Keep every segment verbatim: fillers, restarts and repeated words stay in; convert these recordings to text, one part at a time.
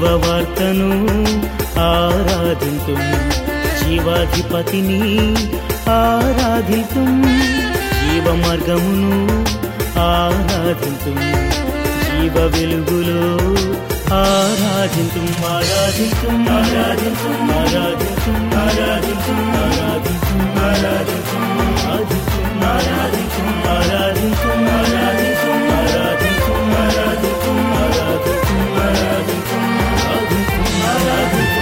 జీవవార్తను ఆరాధింతుం జీవాధిపతిని ఆరాధింతుం జీవ మార్గమును ఆరాధింతుం జీవ వెలుగులో ఆరాధింతుం ఆరాధింతుం ఆరాధింతుం ఆరాధింతుం ఆరాధింతుం ఆరాధింతుం ఆరాధింతుం ఆరాధింతుం ఆరాధింతుం ఆరాధింతుం ఆరాధింతుం ఆరాధింతుం ఆరాధింతుం ఆరాధింతుం ఆరాధింతుం ఆరాధింతుం ఆరాధింతుం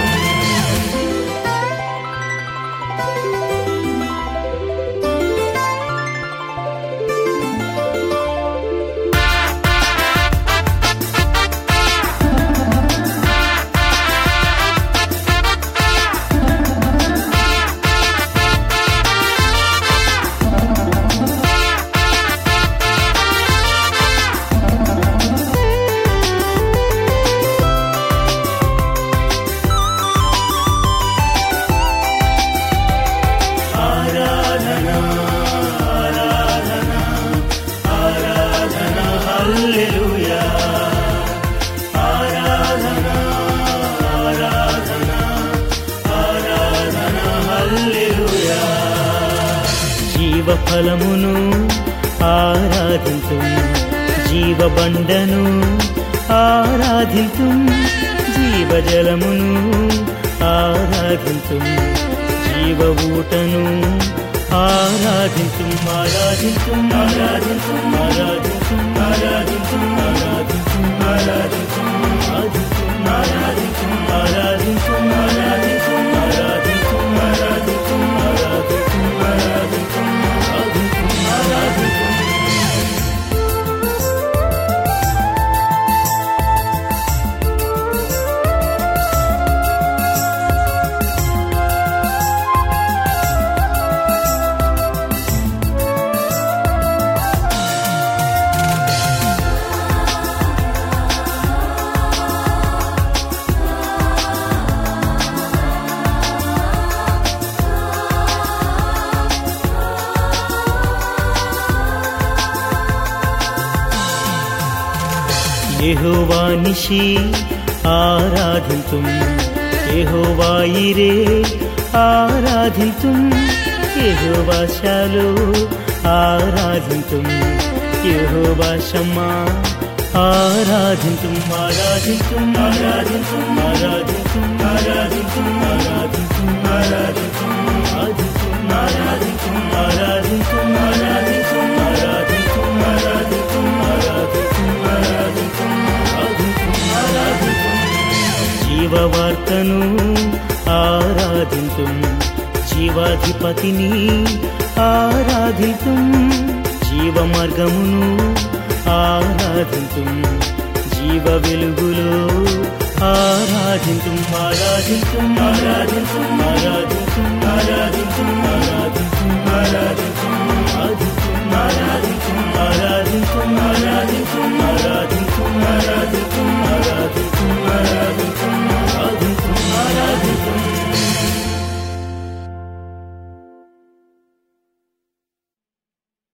జీవ ఫలమును ఆరాధింతుం జీవ బండను ఆరాధింతుం జీవ జలమును ఆరాధింతుం జీవ ఊటను ఆరాధింతుం ఆరాధింతుం ఆరాధింతుం ఆరాధింతుం ఆరాధింతుం ఆరాధింతుం ఆరాధింతుం ఆరాధింతుం ఆరాధింతుం ఆరాధింతుం ఆరాధింతుం ఆరాధింతుం ఆరాధింతుం ఆరాధింతుం ఆరాధింతుం ఆరాధింతుం ఆరాధింతుం యెహోవా నిషి ఆరాధింతుం యెహోవా ఇరే ఆరాధింతుం యెహోవా షాలో ఆరాధింతుం యెహోవా షమ్మా ఆరాధింతుం ఆరాధింతుం ఆరాధింతుం ఆరాధింతుం ఆరాధింతుం ఆరాధింతుం ఆరాధింతుం ఆరాధింతుం ఆరాధింతుం ఆరాధింతుం ఆరాధింతుం ఆరాధింతుం ఆరాధింతుం ఆరాధింతుం ఆరాధింతుం ఆరాధింతుం ఆరాధింతుం జీవవార్తను ఆరాధింతుం జీవాధిపతిని ఆరాధింతుం జీవ మార్గమును ఆరాధింతుం జీవ వెలుగులో ఆరాధింతుం ఆరాధింతుం ఆరాధింతుం ఆరాధింతుం ఆరాధింతుం ఆరాధింతుం ఆరాధింతుం